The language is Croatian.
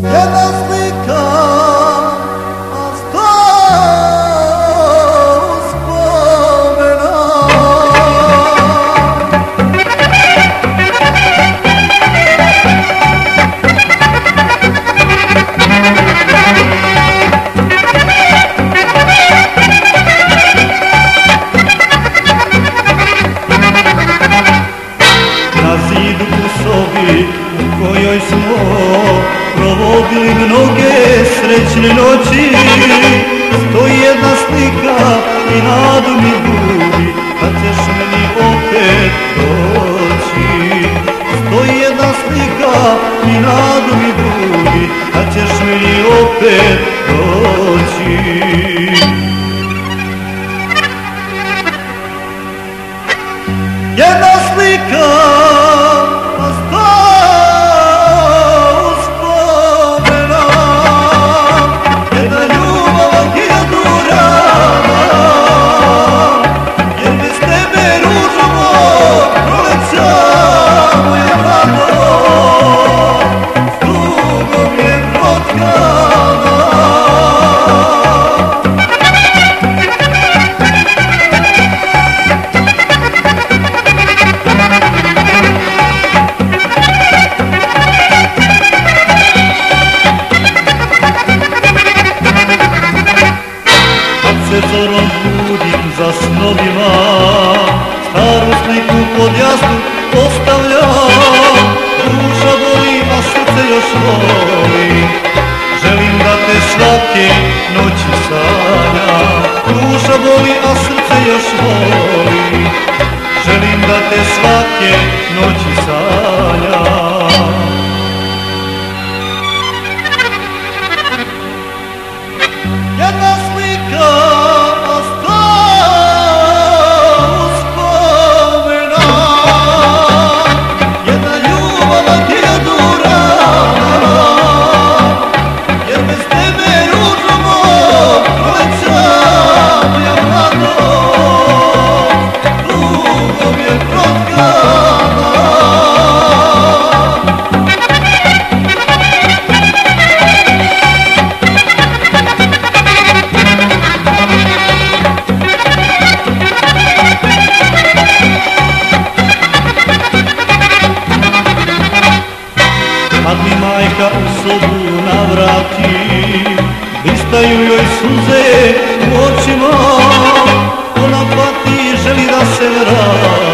Jedna slika, a sto uspomena. Na zidu u sobi u kojoj smo provodili mnoge srećne noći, stoji jedna slika i nadu mi budi kad ćeš meni opet doći. Stoji jedna slika i nadu mi budi kad ćeš meni opet doći. Jedna slika, a sto uspomena. Jedna ljubav, hiljadu rana, jer bez tebe ružo moj proleća moja radost s tugom je protkana. Se zorom budim za snovima, staru sliku pod jastuk ostavljam. Duša boli, a srce još voli, želim da te svake noći sanjam. Duša boli, a srce još voli, želim da te svake noći sanjam. Jedna slika, a sto uspomena. Jedna ljubav, hiljadu rana, jer bez tebe ružo moj proleća moja radost tugom je protkana. Kad mi majka u sobu navrati, blistaju joj suze u očima, ona pati, želi da se vrati.